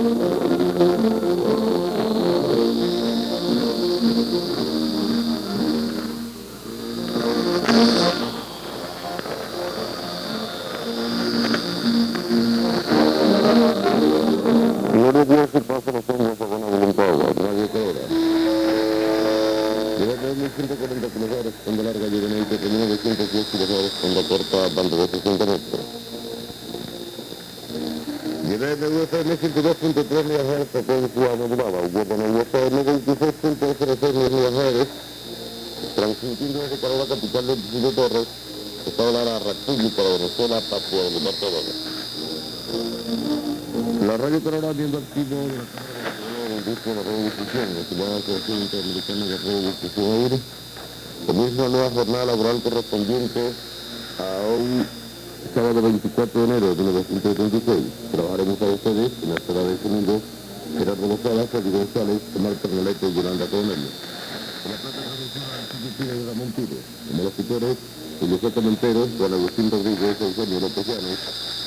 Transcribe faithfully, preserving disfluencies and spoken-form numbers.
Gloria a Dios y paz a los hombres de buena voluntad, Radio Colora. Lleva mil ciento cuarenta kilómetros con de larga y de medio de mil novecientos diez kilómetros con la corta banda de sesenta metros. Lleva M U F M ciento dos punto tres megahertz frecuencia modulada, Huerta U F M veintiséis punto cero seis megahertz, transmitiendo desde Carola, capital del Distrito Torres, Estado de la República de Venezuela, Papua de Libertadores. La Radio Colora, viendo activo de la Cámara de Industria de Radiodifusión, la ciudad Asociación Interamericana de Radiodifusión Aire, comienza una nueva jornada laboral correspondiente a hoy, sábado veinticuatro de enero de mil novecientos setenta y seis. Trabajaremos a ustedes en la sala de sonido Gerardo Lozada, Felipe González, Omar Pernalete y Yolanda Coronel. En la plata transmisora del Instituto de Ramón Pires, como locutores, Julio Soto Montero, Juan Agustín Rodríguez, Eugenio López Llanos,